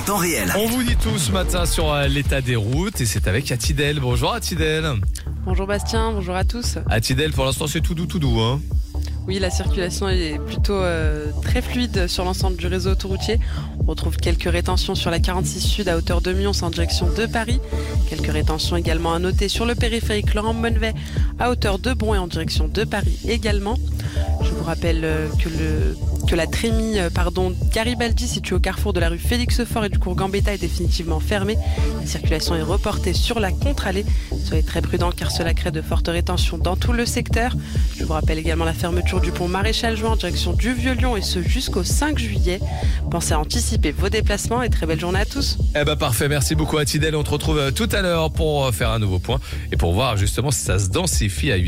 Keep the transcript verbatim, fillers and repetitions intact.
temps réel. On vous dit tout ce matin sur euh, l'état des routes et c'est avec Atidel. Bonjour Atidel. Bonjour Bastien, bonjour à tous. Atidel, pour l'instant c'est tout doux, tout doux. Hein. Oui, la circulation est plutôt euh, très fluide sur l'ensemble du réseau autoroutier. On retrouve quelques rétentions sur la quarante-six Sud à hauteur de Mions en direction de Paris. Quelques rétentions également à noter sur le périphérique Laurent-Monnevet à hauteur de Bron et en direction de Paris également. Je vous rappelle euh, que, le, que la trémie euh, pardon, Garibaldi située au carrefour de la rue Félix-Faure et du cours Gambetta est définitivement fermée. La circulation est reportée sur la contre-allée. Soyez très prudents car cela crée de fortes rétentions dans tout le secteur. Je vous rappelle également la fermeture du pont Maréchal-Juin en direction du Vieux-Lyon et ce jusqu'au cinq juillet. Pensez à anticiper vos déplacements et très belle journée à tous. Eh ben parfait, merci beaucoup Atidel. On te retrouve tout à l'heure pour faire un nouveau point et pour voir justement si ça se densifie à